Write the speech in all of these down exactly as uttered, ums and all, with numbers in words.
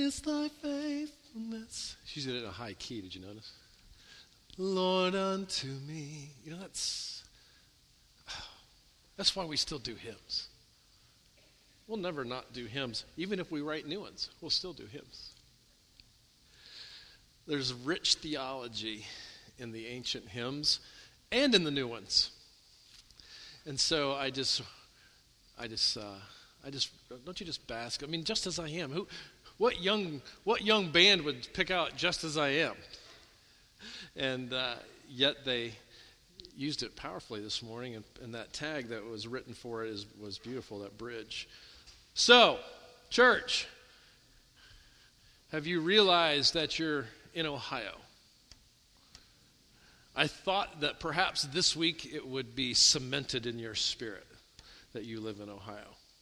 is thy faithfulness. She did it in a high key, did you notice? Lord, unto me. You know, that's, that's why we still do hymns. We'll never not do hymns. Even if we write new ones, we'll still do hymns. There's rich theology in the ancient hymns and in the new ones. And so I just, I just, uh, I just, don't you just bask? I mean, just as I am. Who, what young, what young band would pick out Just As I Am? And uh, yet they used it powerfully this morning, and, and that tag that was written for it is, was beautiful, that bridge. So, church, have you realized that you're in Ohio? I thought that perhaps this week it would be cemented in your spirit that you live in Ohio.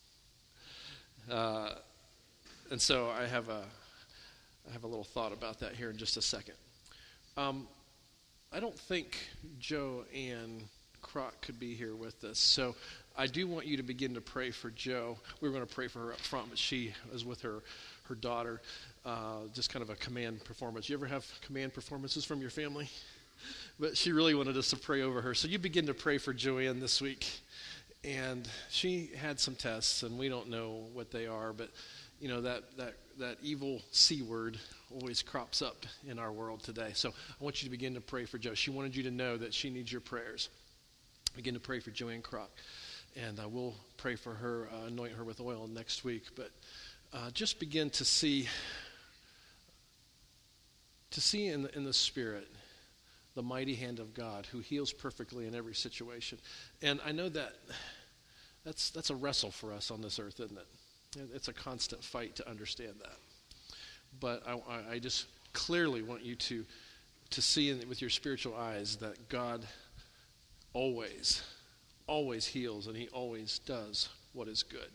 Uh, and so I have a, I have a little thought about that here in just a second. Um, I don't think Joanne Kroc could be here with us, so I do want you to begin to pray for Jo. We were going to pray for her up front, but she was with her, her daughter, uh, just kind of a command performance. You ever have command performances from your family? But she really wanted us to pray over her. So you begin to pray for Joanne this week. And she had some tests, and we don't know what they are, but you know, that, that, that evil C word always crops up in our world today. So I want you to begin to pray for Jo. She wanted you to know that she needs your prayers. Begin to pray for Joanne Kroc. And uh, we'll pray for her, uh, anoint her with oil next week. But uh, just begin to see, to see in the, in the Spirit the mighty hand of God who heals perfectly in every situation. And I know that that's that's a wrestle for us on this earth, isn't it? It's a constant fight to understand that. But I, I just clearly want you to, to see in, with your spiritual eyes that God always, always heals, and he always does what is good.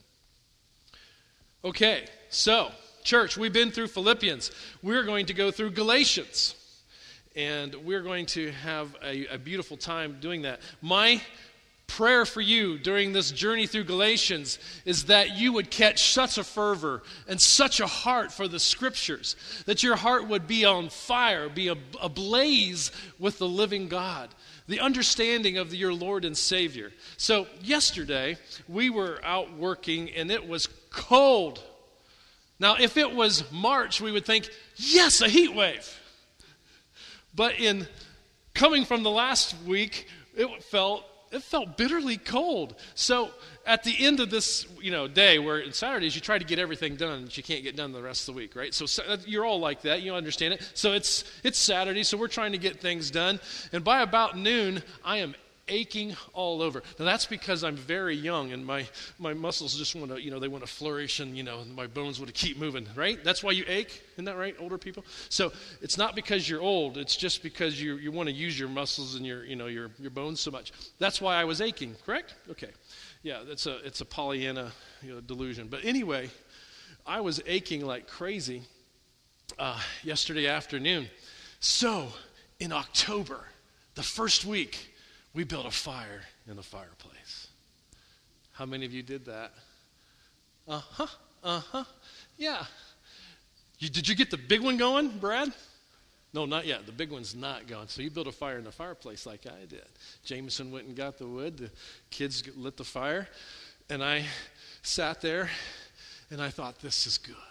Okay, so, church, we've been through Philippians. We're going to go through Galatians. And we're going to have a, a beautiful time doing that. My prayer for you during this journey through Galatians is that you would catch such a fervor and such a heart for the Scriptures, that your heart would be on fire, be ablaze with the living God, the understanding of the, your Lord and Savior. So yesterday, we were out working, and it was cold. Now, if it was March, we would think, yes, a heat wave. But in coming from the last week, it felt it felt bitterly cold. So at the end of this, you know, day, where in Saturdays you try to get everything done that you can't get done the rest of the week, right? So you're all like that, you understand it. So it's it's Saturday, so we're trying to get things done. And by about noon, I am aching all over. Now that's because I'm very young and my, my muscles just want to, you know, they want to flourish, and, you know, my bones want to keep moving, right? That's why you ache, isn't that right, older people? So it's not because you're old, it's just because you you want to use your muscles and your, you know, your, your bones so much. That's why I was aching, correct? Okay. Yeah, that's a it's a Pollyanna, you know, delusion. But anyway, I was aching like crazy uh, yesterday afternoon. So in October, the first week, we built a fire in the fireplace. How many of you did that? Uh-huh, uh-huh, yeah. You, did you get the big one going, Brad? No, not yet. The big one's not going. So you built a fire in the fireplace like I did. Jameson went and got the wood. The kids lit the fire. And I sat there, and I thought, this is good.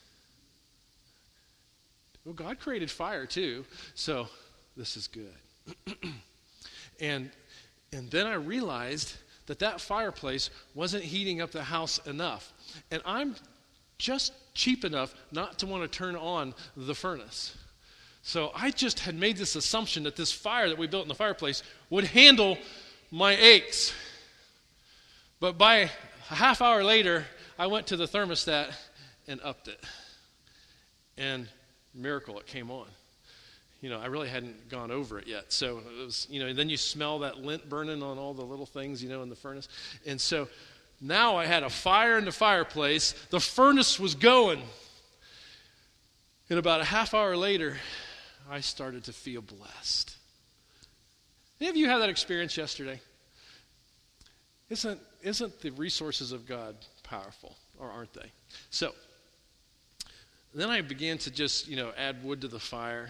Well, God created fire too, so this is good. And and then I realized that that fireplace wasn't heating up the house enough. And I'm just cheap enough not to want to turn on the furnace. So I just had made this assumption that this fire that we built in the fireplace would handle my aches. But by a half hour later, I went to the thermostat and upped it. And miracle, it came on. You know, I really hadn't gone over it yet. So it was, you know, and then you smell that lint burning on all the little things, you know, in the furnace. And so now I had a fire in the fireplace. The furnace was going. And about a half hour later, I started to feel blessed. Any of you have that experience yesterday? Isn't, isn't the resources of God powerful, or aren't they? So, And then I began to just, you know, add wood to the fire.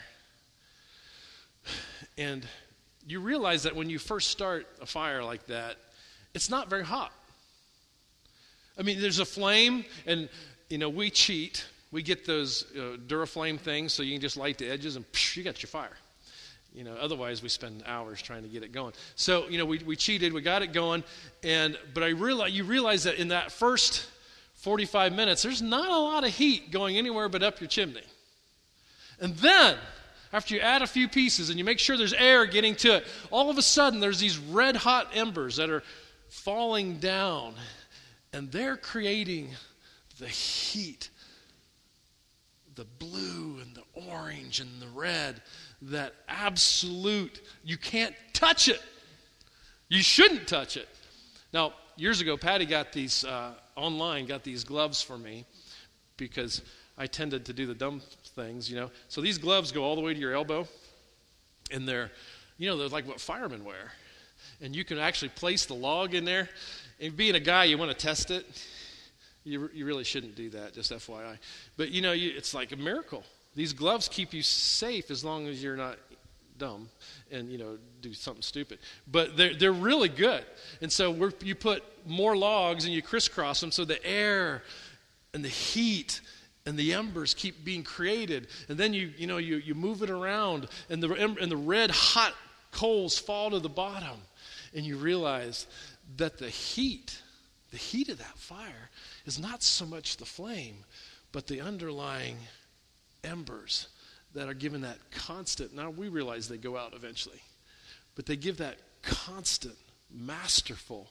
And you realize that when you first start a fire like that, it's not very hot. I mean, there's a flame, and, you know, we cheat. We get those uh, Duraflame things so you can just light the edges and psh, you got your fire. You know, otherwise we spend hours trying to get it going. So, you know, we, we cheated, we got it going, and but I realize you realize that in that first forty-five minutes, there's not a lot of heat going anywhere but up your chimney. And then, after you add a few pieces and you make sure there's air getting to it, all of a sudden there's these red hot embers that are falling down, and they're creating the heat, the blue and the orange and the red, that absolute, you can't touch it. You shouldn't touch it. Now, years ago, Patty got these, uh, online, got these gloves for me because I tended to do the dumb things, you know. So these gloves go all the way to your elbow, and they're, you know, they're like what firemen wear. And you can actually place the log in there. And being a guy, you want to test it. You, you really shouldn't do that, just F Y I. But, you know, you, it's like a miracle. These gloves keep you safe as long as you're not dumb and, you know, do something stupid. But they're, they're really good. And so we're, you put more logs and you crisscross them so the air and the heat and the embers keep being created. And then you, you know, you, you move it around and the, and the red hot coals fall to the bottom. And you realize that the heat, the heat of that fire is not so much the flame, but the underlying embers that are given that constant. Now we realize they go out eventually, but they give that constant, masterful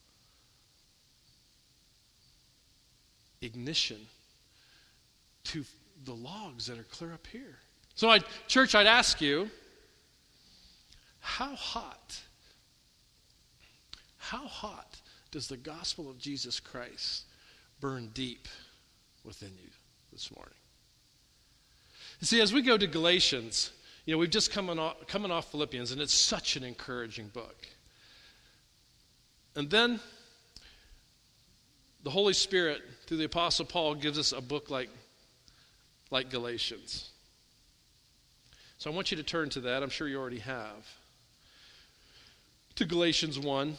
ignition to the logs that are clear up here. So, I, church, I'd ask you, how hot, how hot does the gospel of Jesus Christ burn deep within you this morning? You see, as we go to Galatians, you know, we've just come off, coming off Philippians, and it's such an encouraging book. And then the Holy Spirit, through the Apostle Paul, gives us a book like, like Galatians. So I want you to turn to that. I'm sure you already have. To Galatians one.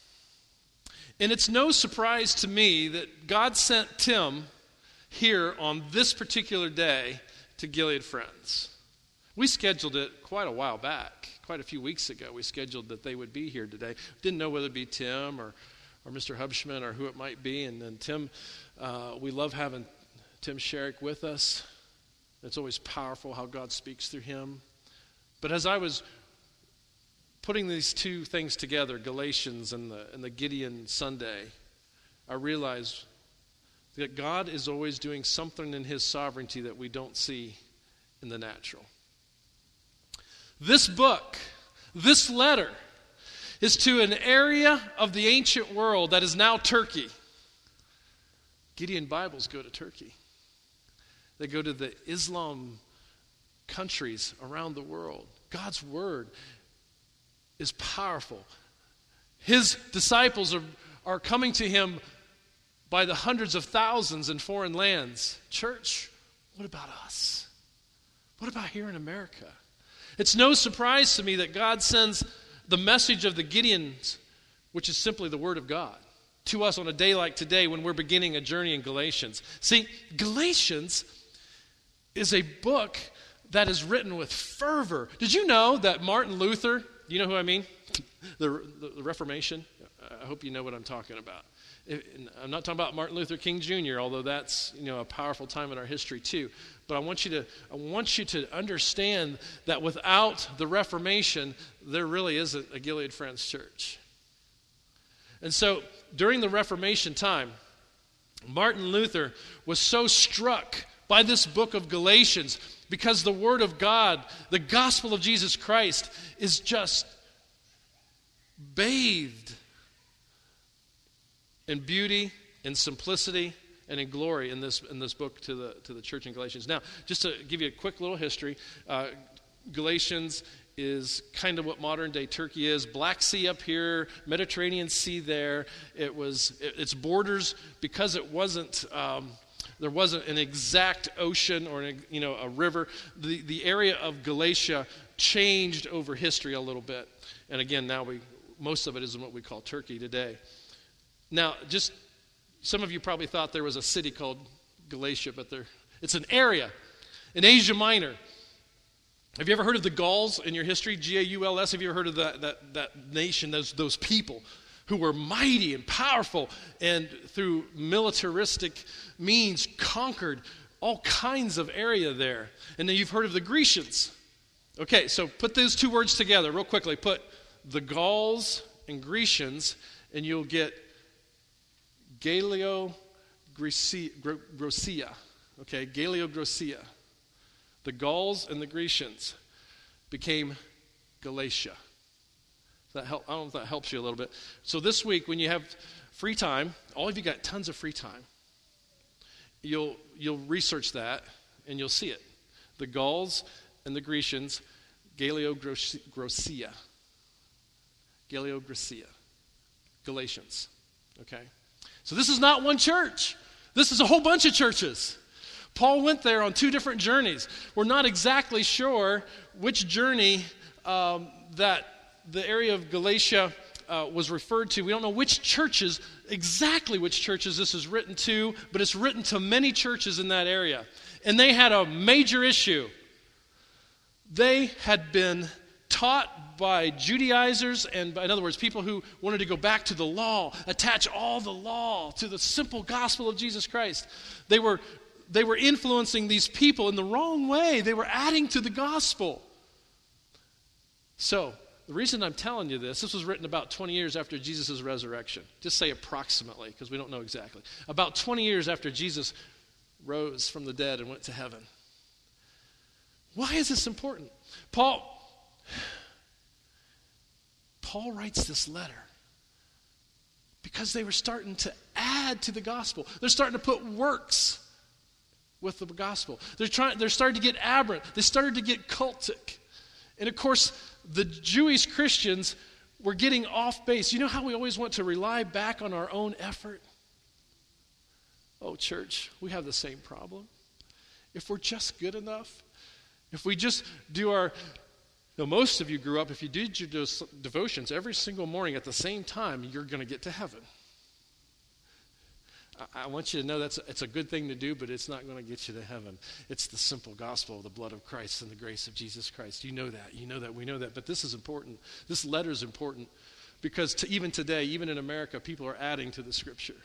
And it's no surprise to me that God sent Tim here on this particular day to Gilead Friends. We scheduled it quite a while back, quite a few weeks ago. We scheduled that they would be here today. Didn't know whether it be Tim or, or Mister Hubschman or who it might be. And then Tim, uh, we love having Tim Sherrick with us. It's always powerful how God speaks through him. But as I was putting these two things together, Galatians and the, and the Gideon Sunday, I realized that God is always doing something in his sovereignty that we don't see in the natural. This book, this letter, is to an area of the ancient world that is now Turkey. Gideon Bibles go to Turkey. They go to the Islam countries around the world. God's word is powerful. His disciples are, are coming to him by the hundreds of thousands in foreign lands. Church, what about us? What about here in America? It's no surprise to me that God sends the message of the Gideons, which is simply the Word of God, to us on a day like today when we're beginning a journey in Galatians. See, Galatians is a book that is written with fervor. Did you know that Martin Luther, you know who I mean? the, the, the Reformation? I hope you know what I'm talking about. I'm not talking about Martin Luther King Junior, although that's, you know, a powerful time in our history too. But I want you to I want you to understand that without the Reformation, there really isn't a Gilead Friends church. And so during the Reformation time, Martin Luther was so struck by this book of Galatians because the Word of God, the gospel of Jesus Christ, is just bathed in beauty, in simplicity, and in glory in this in this book to the to the church in Galatians. Now, just to give you a quick little history, uh, Galatians is kind of what modern day Turkey is. Black Sea up here, Mediterranean Sea there. It was it, its borders, because it wasn't um, there wasn't an exact ocean or an, you know, a river. The, the area of Galatia changed over history a little bit. And again, now we most of it is in what we call Turkey today. Now, just some of you probably thought there was a city called Galatia, but there it's an area in Asia Minor. Have you ever heard of the Gauls in your history? G A U L S. Have you ever heard of that, that, that nation, those, those people who were mighty and powerful and through militaristic means conquered all kinds of area there? And then you've heard of the Grecians. Okay, so put those two words together real quickly. Put the Gauls and Grecians, and you'll get Galio-Graecia. Okay, Galio-Graecia. The Gauls and the Grecians became Galatia. That help, I don't know if that helps you a little bit. So this week, when you have free time, all of you got tons of free time, you'll you'll research that and you'll see it. The Gauls and the Grecians, Galio-Graecia. Galio-Graecia. Galatians. Okay? So this is not one church. This is a whole bunch of churches. Paul went there on two different journeys. We're not exactly sure which journey um, that the area of Galatia uh, was referred to. We don't know which churches, exactly which churches this is written to, but it's written to many churches in that area. And they had a major issue. They had been taught by Judaizers, and in other words, people who wanted to go back to the law, attach all the law to the simple gospel of Jesus Christ. They were They were influencing these people in the wrong way. They were adding to the gospel. So, the reason I'm telling you this, this was written about twenty years after Jesus' resurrection. Just say approximately, because we don't know exactly. About twenty years after Jesus rose from the dead and went to heaven. Why is this important? Paul, Paul writes this letter because they were starting to add to the gospel. They're starting to put works with the gospel. They're trying. They're starting to get aberrant. They started to get cultic. And of course, the Jewish Christians were getting off base. You know how we always want to rely back on our own effort? Oh, church, we have the same problem. If we're just good enough, if we just do our, you know, most of you grew up, if you did your devotions every single morning at the same time, you're going to get to heaven. I want you to know that's it's a good thing to do, but it's not going to get you to heaven. It's the simple gospel of the blood of Christ and the grace of Jesus Christ. You know that. You know that. We know that. But this is important. This letter is important because to, even today, even in America, people are adding to the Scripture.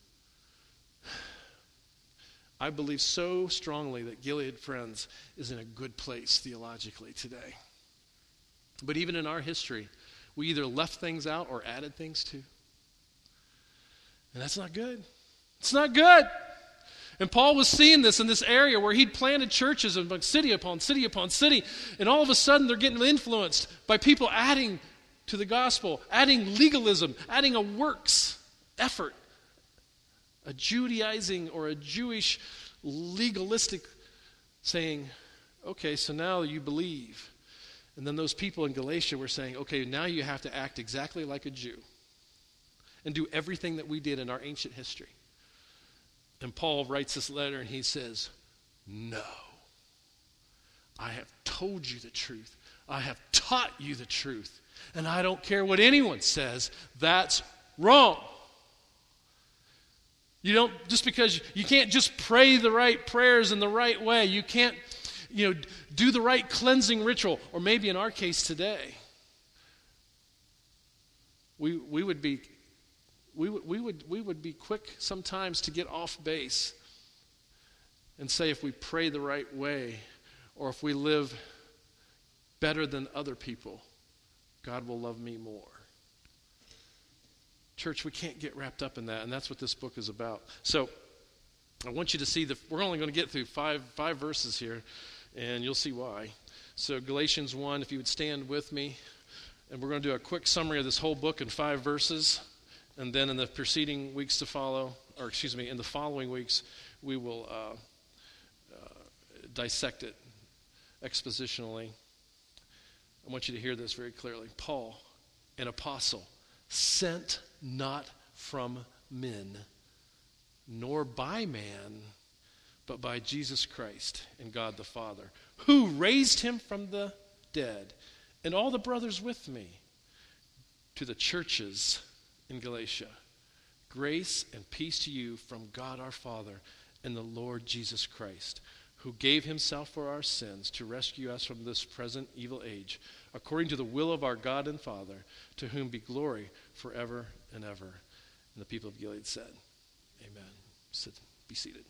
I believe so strongly that Gilead Friends is in a good place theologically today. But even in our history, we either left things out or added things to. And that's not good. It's not good. And Paul was seeing this in this area where he'd planted churches and city upon city upon city, and all of a sudden they're getting influenced by people adding to the gospel, adding legalism, adding a works effort, a Judaizing or a Jewish legalistic saying, okay, so now you believe. And then those people in Galatia were saying, okay, now you have to act exactly like a Jew and do everything that we did in our ancient history. And Paul writes this letter and he says, no, I have told you the truth. I have taught you the truth. And I don't care what anyone says, that's wrong. You don't, just because you, you can't just pray the right prayers in the right way. You can't, you know, do the right cleansing ritual. Or maybe in our case today, we we would be We would, we would we would be quick sometimes to get off base and say if we pray the right way or if we live better than other people, God will love me more. Church, we can't get wrapped up in that, and that's what this book is about. So I want you to see, the, we're only going to get through five, five verses here, and you'll see why. So Galatians one, if you would stand with me, and we're going to do a quick summary of this whole book in five verses. And then in the preceding weeks to follow, or excuse me, in the following weeks, we will uh, uh, dissect it expositionally. I want you to hear this very clearly. Paul, an apostle, sent not from men, nor by man, but by Jesus Christ and God the Father, who raised him from the dead, and all the brothers with me. To the churches in Galatia, grace and peace to you from God our Father and the Lord Jesus Christ, who gave himself for our sins to rescue us from this present evil age, according to the will of our God and Father, to whom be glory forever and ever. And the people of Gilead said, amen. Sit, be seated.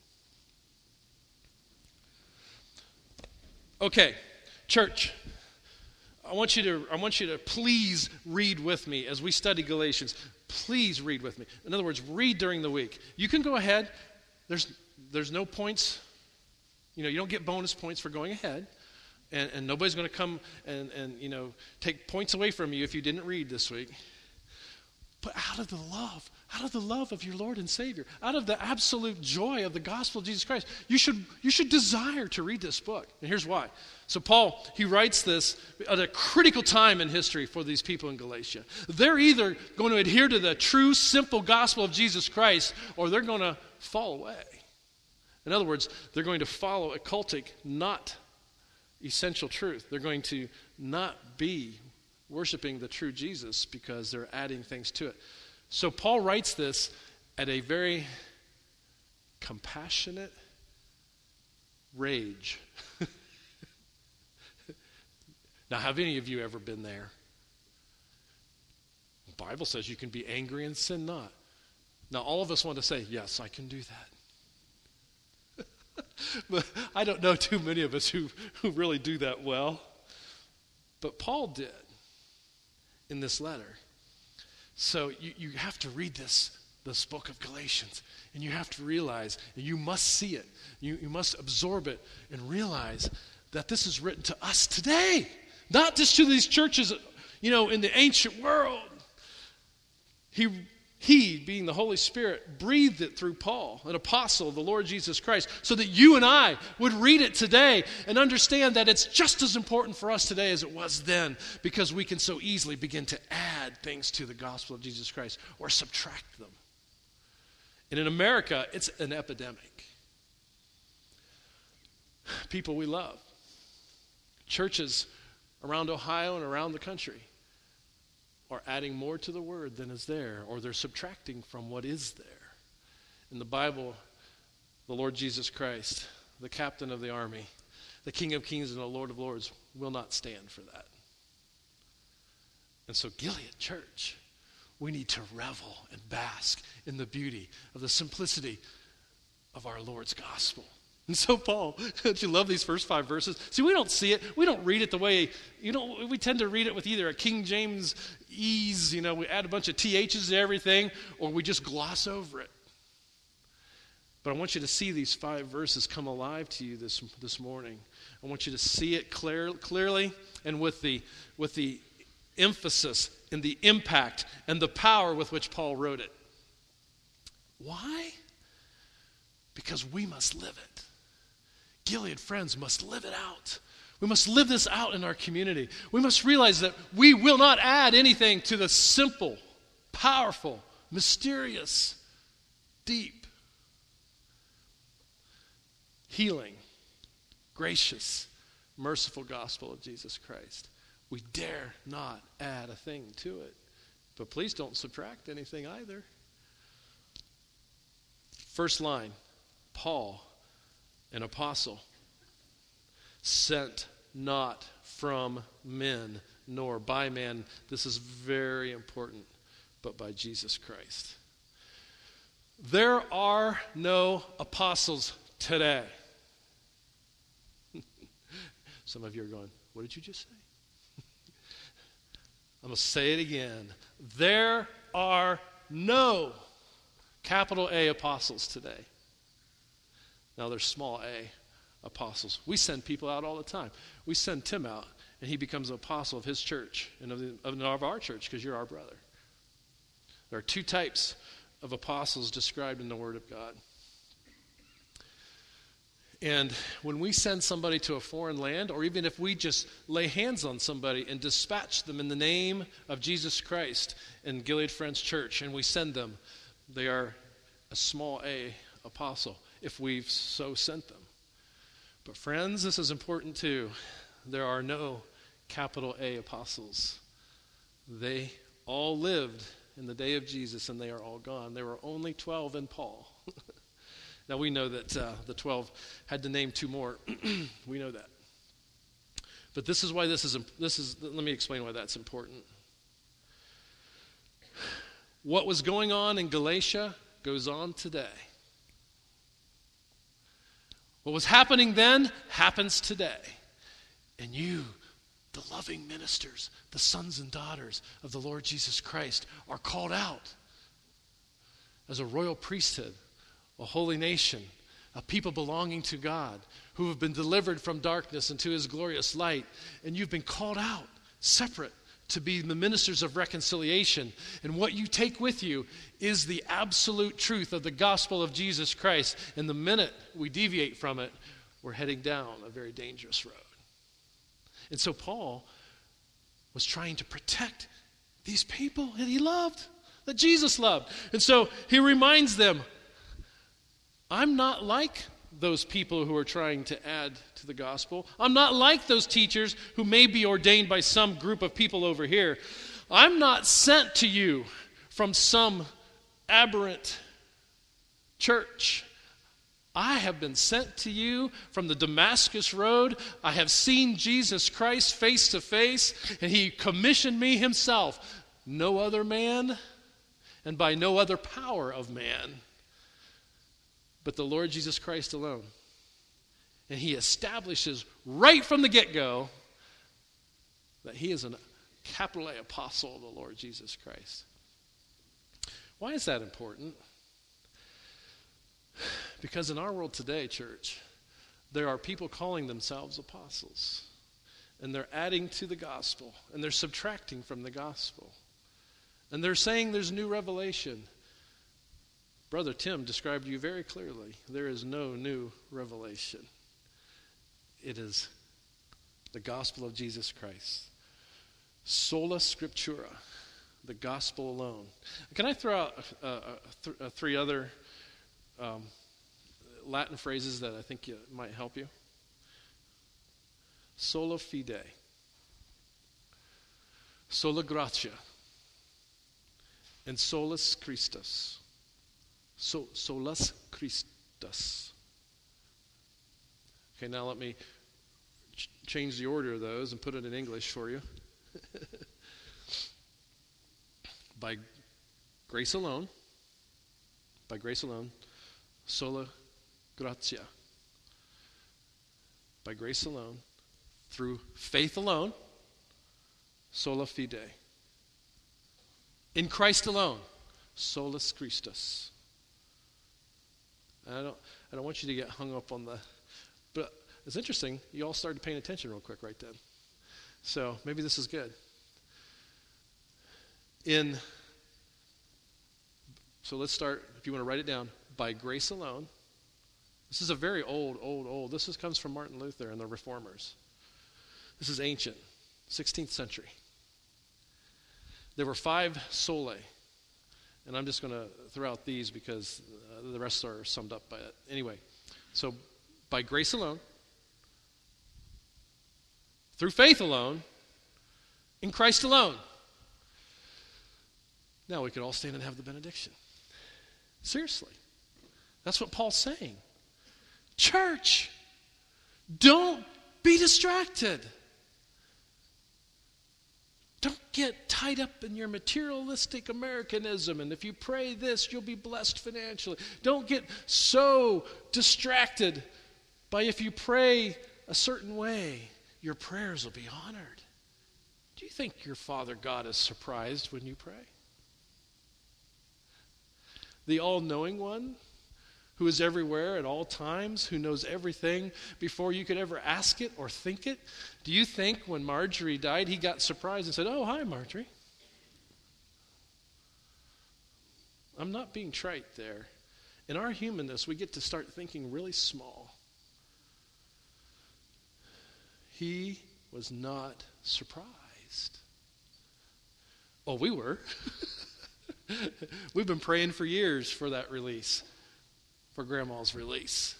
Okay, church, I want you to I want you to please read with me as we study Galatians. Please read with me. In other words, read during the week. You can go ahead. There's there's no points. You know, you don't get bonus points for going ahead. And, and nobody's going to come and, and, you know, take points away from you if you didn't read this week. But out of the love, out of the love of your Lord and Savior, out of the absolute joy of the gospel of Jesus Christ, you should you should desire to read this book. And here's why. So Paul, he writes this at a critical time in history for these people in Galatia. They're either going to adhere to the true, simple gospel of Jesus Christ, or they're going to fall away. In other words, they're going to follow a cultic, not essential truth. They're going to not be worshiping the true Jesus because they're adding things to it. So Paul writes this at a very compassionate rage. Now, have any of you ever been there? The Bible says you can be angry and sin not. Now, all of us want to say, yes, I can do that. But I don't know too many of us who, who really do that well. But Paul did in this letter. So you, you have to read this, this book of Galatians, and you have to realize, and you must see it, you, you must absorb it and realize that this is written to us today, not just to these churches, you know, in the ancient world. He He, being the Holy Spirit, breathed it through Paul, an apostle of the Lord Jesus Christ, so that you and I would read it today and understand that it's just as important for us today as it was then, because we can so easily begin to add things to the gospel of Jesus Christ or subtract them. And in America, it's an epidemic. People we love, churches around Ohio and around the country, are adding more to the word than is there, or they're subtracting from what is there. In the Bible, the Lord Jesus Christ, the captain of the army, the King of kings and the Lord of lords, will not stand for that. And so, Gilead Church, we need to revel and bask in the beauty of the simplicity of our Lord's gospel. And so Paul, don't you love these first five verses? See, we don't see it. We don't read it the way, you know, we tend to read it with either a King James ease, you know, we add a bunch of T H's to everything, or we just gloss over it. But I want you to see these five verses come alive to you this, this morning. I want you to see it clear, clearly and with the, with the emphasis and the impact and the power with which Paul wrote it. Why? Because we must live it. Gilead friends must live it out. We must live this out in our community. We must realize that we will not add anything to the simple, powerful, mysterious, deep, healing, gracious, merciful gospel of Jesus Christ. We dare not add a thing to it. But please don't subtract anything either. First line, Paul, an apostle, sent not from men, nor by man. This is very important, but by Jesus Christ. There are no apostles today. Some of you are going, what did you just say? I'm going to say it again. There are no capital A apostles today. Now there's small a apostles. We send people out all the time. We send Tim out, and he becomes an apostle of his church and of, the, of our church because you're our brother. There are two types of apostles described in the Word of God. And when we send somebody to a foreign land, or even if we just lay hands on somebody and dispatch them in the name of Jesus Christ in Gilead Friends Church, and we send them, they are a small a apostle. if we've so sent them. But friends, this is important too. There are no capital A apostles. They all lived in the day of Jesus, and they are all gone. There were only twelve in Paul. Now we know that uh, the twelve had to name two more. We know that. But this is why this is, this is, let me explain why that's important. What was going on in Galatia goes on today. What was happening then happens today. And you, the loving ministers, the sons and daughters of the Lord Jesus Christ, are called out as a royal priesthood, a holy nation, a people belonging to God, who have been delivered from darkness into his glorious light. And you've been called out, separate, to be the ministers of reconciliation. And what you take with you is the absolute truth of the gospel of Jesus Christ. And the minute we deviate from it, we're heading down a very dangerous road. And so Paul was trying to protect these people that he loved, that Jesus loved. And so he reminds them, I'm not like those people who are trying to add to the gospel. I'm not like those teachers who may be ordained by some group of people over here. I'm not sent to you from some aberrant church. I have been sent to you from the Damascus Road. I have seen Jesus Christ face to face, and he commissioned me himself. No other man, and by no other power of man, but the Lord Jesus Christ alone. And he establishes right from the get-go that he is a capital A apostle of the Lord Jesus Christ. Why is that important? Because in our world today, church, there are people calling themselves apostles. And they're adding to the gospel. And they're subtracting from the gospel. And they're saying there's new revelation. Brother Tim described you very clearly. There is no new revelation. It is the gospel of Jesus Christ. Sola Scriptura, the gospel alone. Can I throw out uh, uh, th- uh, three other um, Latin phrases that I think you, might help you? Sola fide, sola gratia, and solus Christus. So, solus Christus. Okay, now let me ch- change the order of those and put it in English for you. By grace alone, by grace alone, sola gratia. By grace alone, through faith alone, sola fide. In Christ alone, solus Christus. I don't, I don't want you to get hung up on the, but it's interesting, you all started paying attention real quick right then. So maybe this is good. In, so let's start, if you want to write it down, by grace alone. This is a very old, old, old, this is, comes from Martin Luther and the Reformers. This is ancient, sixteenth century. There were five solae. And I'm just going to throw out these because uh, the rest are summed up by it. Anyway, so by grace alone, through faith alone, in Christ alone. Now we could all stand and have the benediction. Seriously. That's what Paul's saying. Church, don't be distracted. Don't get tied up in your materialistic Americanism, and if you pray this, you'll be blessed financially. Don't get so distracted by if you pray a certain way, your prayers will be honored. Do you think your Father God is surprised when you pray? The all-knowing one, who is everywhere at all times, who knows everything before you could ever ask it or think it. Do you think when Marjorie died, he got surprised and said, "Oh, hi, Marjorie"? I'm not being trite there. In our humanness, we get to start thinking really small. He was not surprised. Oh, we were. We've been praying for years for that release. for grandma's release.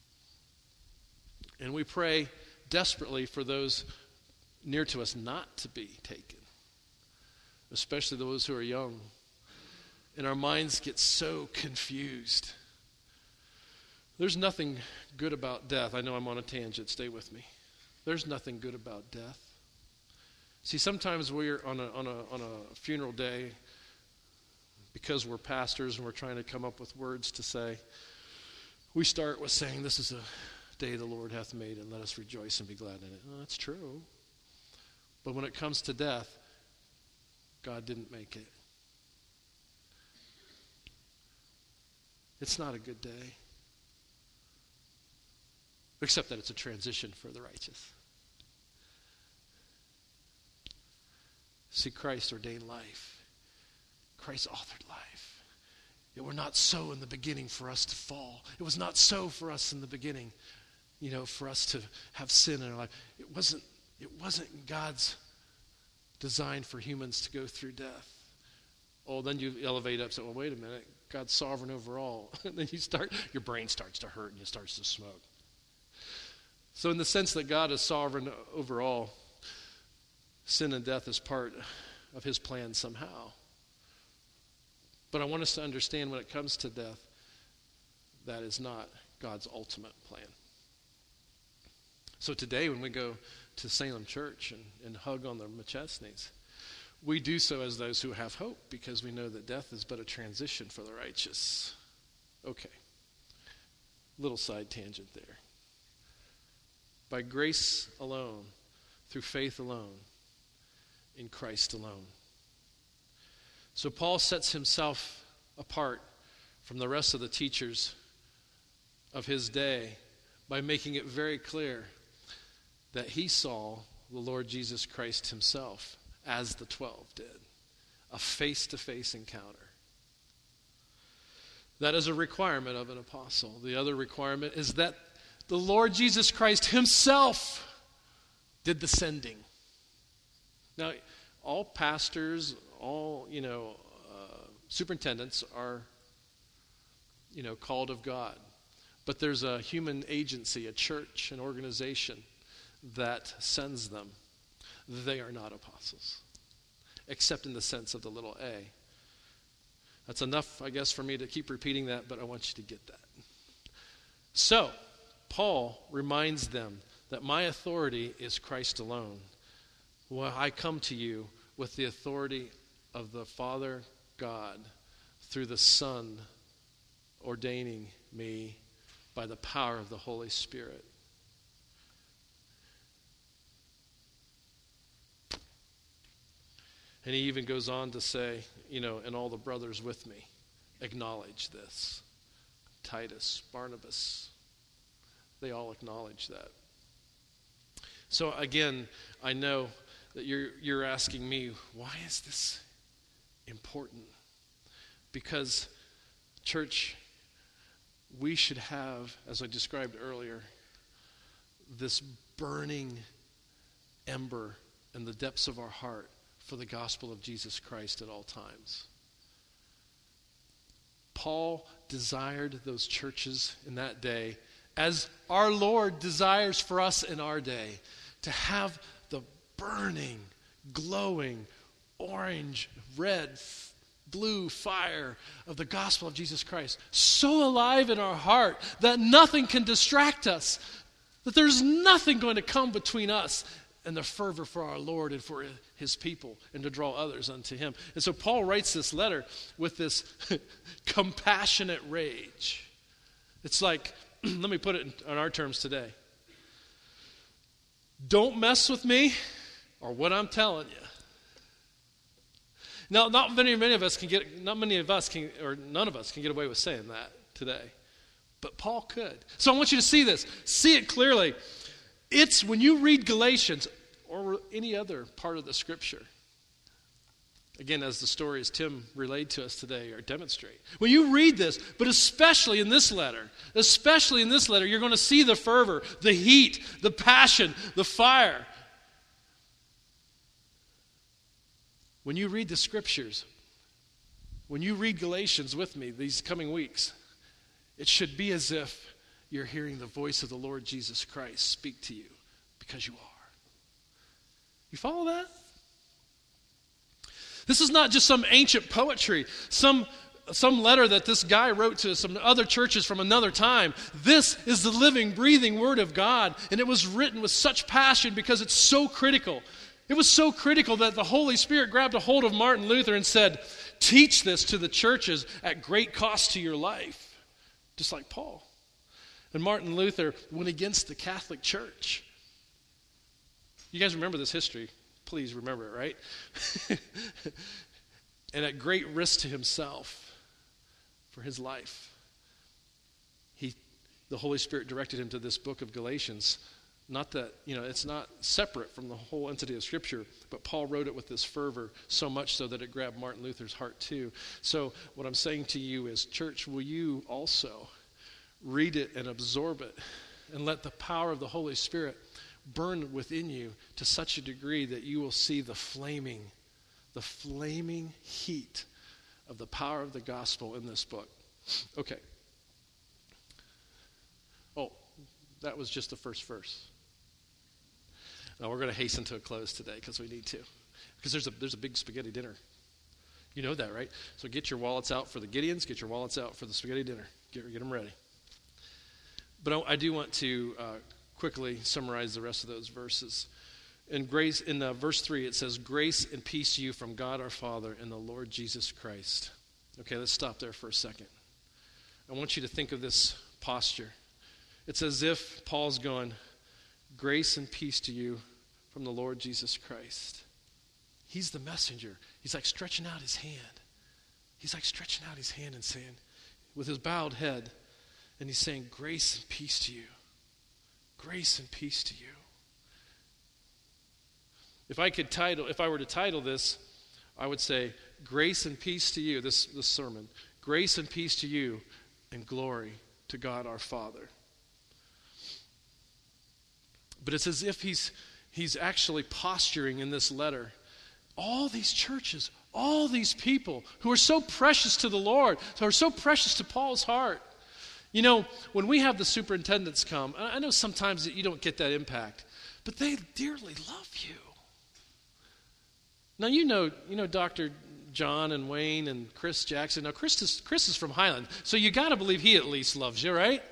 And we pray desperately for those near to us not to be taken, especially those who are young. And our minds get so confused. There's nothing good about death. I know I'm on a tangent. Stay with me. There's nothing good about death. See, sometimes we're on a, on a, on a funeral day, because we're pastors and we're trying to come up with words to say, we start with saying, this is a day the Lord hath made, and let us rejoice and be glad in it. Well, that's true. But when it comes to death, God didn't make it. It's not a good day. Except that it's a transition for the righteous. See, Christ ordained life. Christ authored life. It were not so in the beginning for us to fall. It was not so for us in the beginning, you know, for us to have sin in our life. It wasn't, it wasn't God's design for humans to go through death. Oh, then you elevate up and say, well, wait a minute. God's sovereign over all. And then you start, your brain starts to hurt and it starts to smoke. So in the sense that God is sovereign over all, sin and death is part of his plan somehow. But I want us to understand when it comes to death, that is not God's ultimate plan. So today when we go to Salem Church and, and hug on the McChesneys, we do so as those who have hope, because we know that death is but a transition for the righteous. Okay. Little side tangent there. By grace alone, through faith alone, in Christ alone. So Paul sets himself apart from the rest of the teachers of his day by making it very clear that he saw the Lord Jesus Christ himself as the twelve did. A face-to-face encounter. That is a requirement of an apostle. The other requirement is that the Lord Jesus Christ himself did the sending. Now, all pastors, all, you know, uh, superintendents are, you know, called of God. But there's a human agency, a church, an organization that sends them. They are not apostles, except in the sense of the little a. That's enough, I guess, for me to keep repeating that, but I want you to get that. So, Paul reminds them that my authority is Christ alone. Well, I come to you with the authority of the Father God through the Son ordaining me by the power of the Holy Spirit. And he even goes on to say, you know, and all the brothers with me acknowledge this. Titus, Barnabas, they all acknowledge that. So again, I know that you're you're asking me, why is this important? Because, church, we should have, as I described earlier, this burning ember in the depths of our heart for the gospel of Jesus Christ at all times. Paul desired those churches in that day, as our Lord desires for us in our day, to have the burning, glowing, orange, red, blue fire of the gospel of Jesus Christ so alive in our heart that nothing can distract us, that there's nothing going to come between us and the fervor for our Lord and for his people, and to draw others unto him. And so Paul writes this letter with this compassionate rage. It's like, let me put it in, in our terms today. Don't mess with me or what I'm telling you. Now, not many, many of us can get, not many of us can, or none of us can get away with saying that today. But Paul could. So I want you to see this. See it clearly. It's when you read Galatians or any other part of the scripture, again, as the stories Tim relayed to us today or demonstrate. When you read this, but especially in this letter, especially in this letter, you're going to see the fervor, the heat, the passion, the fire. When you read the scriptures, when you read Galatians with me these coming weeks, It should be as if you're hearing the voice of the Lord Jesus Christ speak to you, because you are. You follow that? This is not just some ancient poetry, some, some letter that this guy wrote to some other churches from another time. This is the living, breathing Word of God, and it was written with such passion because it's so critical. It was so critical that the Holy Spirit grabbed a hold of Martin Luther and said, teach this to the churches at great cost to your life, just like Paul. And Martin Luther went against the Catholic Church. You guys remember this history. Please remember it, right? And at great risk to himself for his life, he, the Holy Spirit directed him to this book of Galatians. Not that, you know, it's not separate from the whole entity of Scripture, but Paul wrote it with this fervor, so much so that it grabbed Martin Luther's heart too. So what I'm saying to you is, church, will you also read it and absorb it and let the power of the Holy Spirit burn within you to such a degree that you will see the flaming, the flaming heat of the power of the gospel in this book. Okay. Oh, that was just the first verse. Now we're going to hasten to a close today because we need to. Because there's a there's a big spaghetti dinner. You know that, right? So get your wallets out for the Gideons. Get your wallets out for the spaghetti dinner. Get, get them ready. But I, I do want to uh, quickly summarize the rest of those verses. In grace, in uh, verse three, it says, "Grace and peace to you from God our Father and the Lord Jesus Christ." Okay, let's stop there for a second. I want you to think of this posture. It's as if Paul's going, "Grace and peace to you from the Lord Jesus Christ." He's the messenger. He's like stretching out his hand. He's like stretching out his hand and saying, with his bowed head, and he's saying, "Grace and peace to you. Grace and peace to you." If I could title, if I were to title this, I would say, "Grace and peace to you," this, this sermon. "Grace and peace to you, and glory to God our Father." But it's as if he's he's actually posturing in this letter. All these churches, all these people who are so precious to the Lord, who are so precious to Paul's heart. You know, when we have the superintendents come, I know sometimes that you don't get that impact, but they dearly love you. Now, you know, you know Doctor John and Wayne and Chris Jackson. Now, Chris is, Chris is from Highland, so you got to believe he at least loves you, right?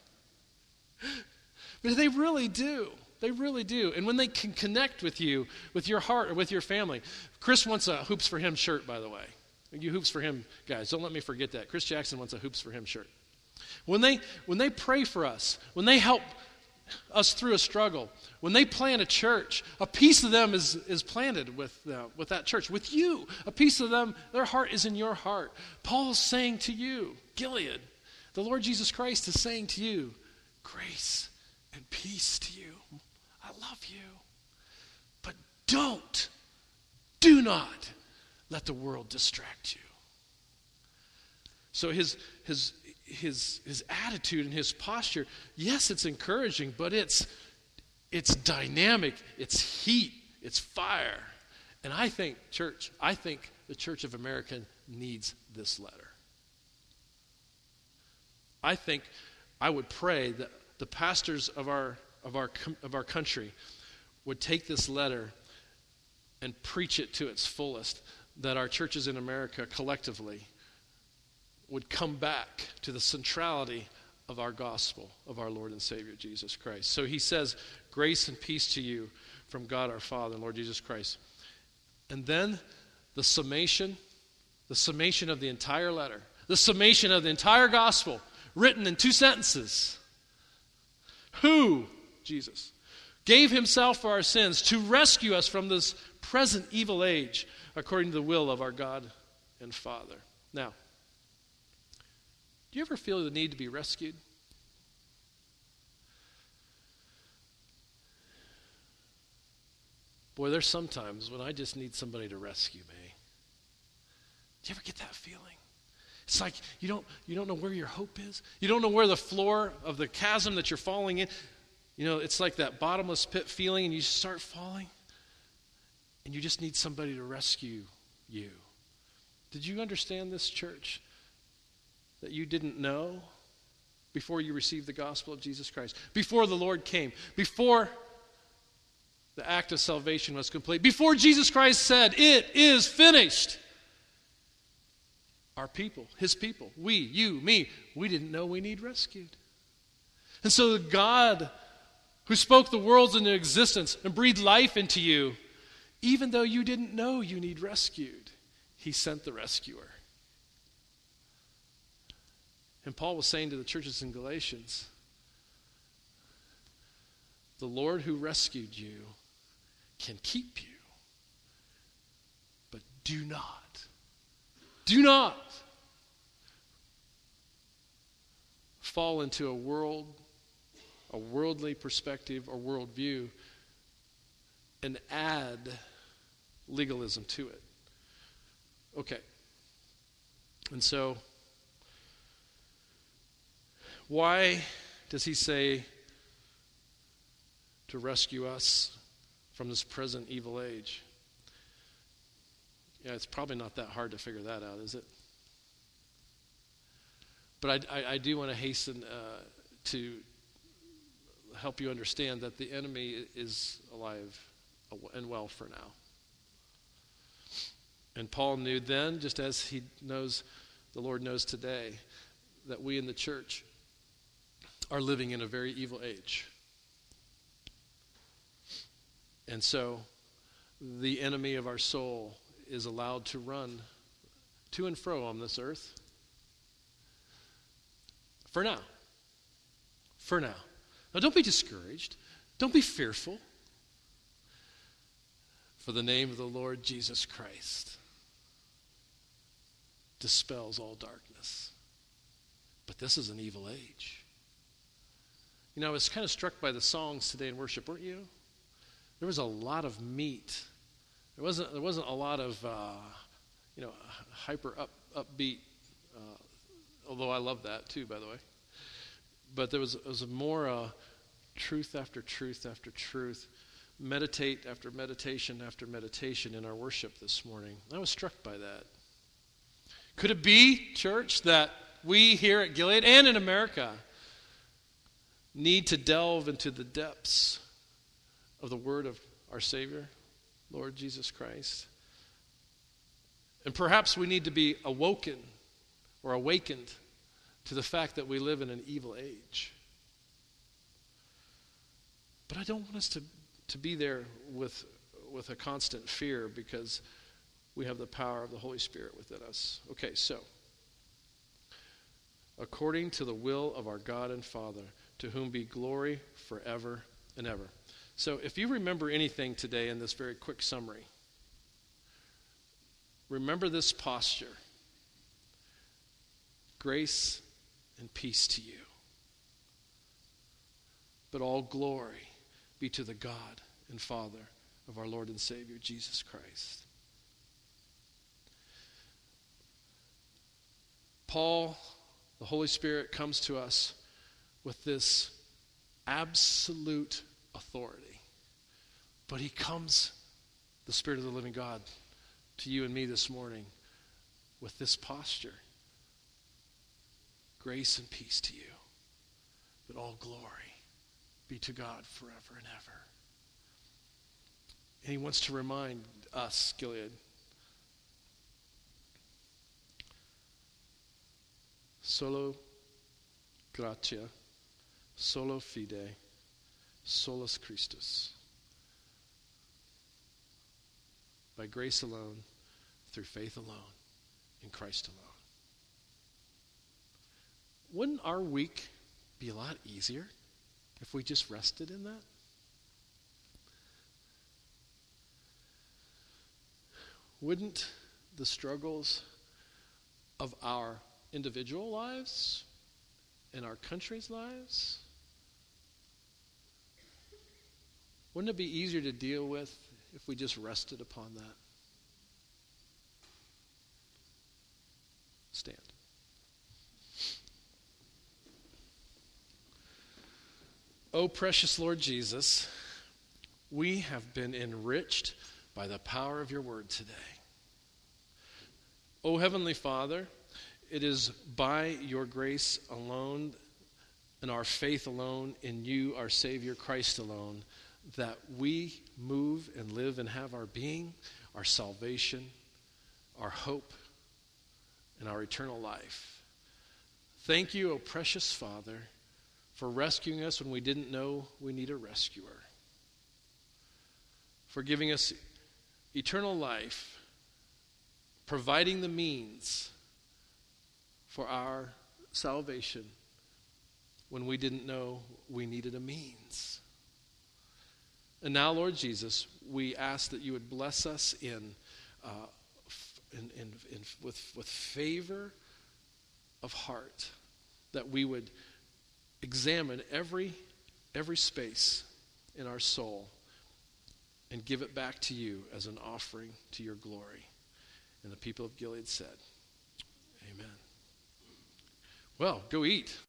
But they really do. They really do. And when they can connect with you, with your heart or with your family. Chris wants a Hoops for Him shirt, by the way. You Hoops for Him guys, don't let me forget that. Chris Jackson wants a Hoops for Him shirt. When they when they pray for us, when they help us through a struggle, when they plant a church, a piece of them is, is planted with, uh, with that church, with you. A piece of them, their heart is in your heart. Paul's saying to you, Gilead, the Lord Jesus Christ is saying to you, grace and peace to you. I love you. But don't, do not let the world distract you. So his his his his attitude and his posture, yes, it's encouraging, but it's it's dynamic, it's heat, it's fire. And I think, church, I think the Church of America needs this letter. I think I would pray that the pastors of our of our of our country would take this letter and preach it to its fullest, that our churches in America collectively would come back to the centrality of our gospel, of our Lord and Savior Jesus Christ. So he says, "Grace and peace to you from God our Father and Lord Jesus Christ." And then the summation, the summation of the entire letter, the summation of the entire gospel, written in two sentences. Who, Jesus, gave himself for our sins to rescue us from this present evil age, according to the will of our God and Father. Now, do you ever feel the need to be rescued? Boy, there's some times when I just need somebody to rescue me. Do you ever get that feeling? It's like you don't you don't know where your hope is. You don't know where the floor of the chasm that you're falling in. You know, it's like that bottomless pit feeling, and you start falling, and you just need somebody to rescue you. Did you understand this, church? That you didn't know before you received the gospel of Jesus Christ, before the Lord came, before the act of salvation was complete, before Jesus Christ said, "It is finished." Our people, his people, we, you, me, we didn't know we need rescued. And so the God who spoke the worlds into existence and breathed life into you, even though you didn't know you need rescued, he sent the rescuer. And Paul was saying to the churches in Galatians, the Lord who rescued you can keep you, but do not, do not fall into a world, a worldly perspective or worldview and add legalism to it. Okay. And so, why does he say to rescue us from this present evil age? Yeah, it's probably not that hard to figure that out, is it? But I, I, I do want to hasten uh, to help you understand that the enemy is alive and well for now. And Paul knew then, just as he knows, the Lord knows today, that we in the church are living in a very evil age. And so the enemy of our soul is allowed to run to and fro on this earth for now. For now. Now don't be discouraged. Don't be fearful. For the name of the Lord Jesus Christ dispels all darkness. But this is an evil age. You know, I was kind of struck by the songs today in worship, weren't you? There was a lot of meat. There wasn't. There wasn't a lot of, uh, you know, hyper up upbeat. Uh, although I love that too, by the way. But there was, it was more uh, truth after truth after truth, meditate after meditation after meditation in our worship this morning. I was struck by that. Could it be, church, that we here at Gilead and in America need to delve into the depths of the word of our Savior, Lord Jesus Christ? And perhaps we need to be awoken or awakened to the fact that we live in an evil age. But I don't want us to, to be there with, with a constant fear, because we have the power of the Holy Spirit within us. Okay, so, according to the will of our God and Father, to whom be glory forever and ever. So if you remember anything today in this very quick summary, remember this posture. Grace and peace to you. But all glory be to the God and Father of our Lord and Savior, Jesus Christ. Paul, the Holy Spirit, comes to us with this absolute authority. But he comes, the Spirit of the living God, to you and me this morning with this posture. Grace and peace to you, but all glory be to God forever and ever. And he wants to remind us, Gilead, solo gratia, solo fide, solus Christus. By grace alone, through faith alone, in Christ alone. Wouldn't our week be a lot easier if we just rested in that? Wouldn't the struggles of our individual lives and our country's lives, wouldn't it be easier to deal with if we just rested upon that? Stand. Oh, precious Lord Jesus, we have been enriched by the power of your word today. Oh, Heavenly Father, it is by your grace alone and our faith alone in you, our Savior, Christ alone, that we move and live and have our being, our salvation, our hope, and our eternal life. Thank you, O precious Father, for rescuing us when we didn't know we need a rescuer, for giving us eternal life, providing the means for our salvation when we didn't know we needed a means. And now, Lord Jesus, we ask that you would bless us in, uh, in, in, in with, with favor of heart, that we would examine every, every space in our soul and give it back to you as an offering to your glory. And the people of Gilead said, amen. Well, go eat.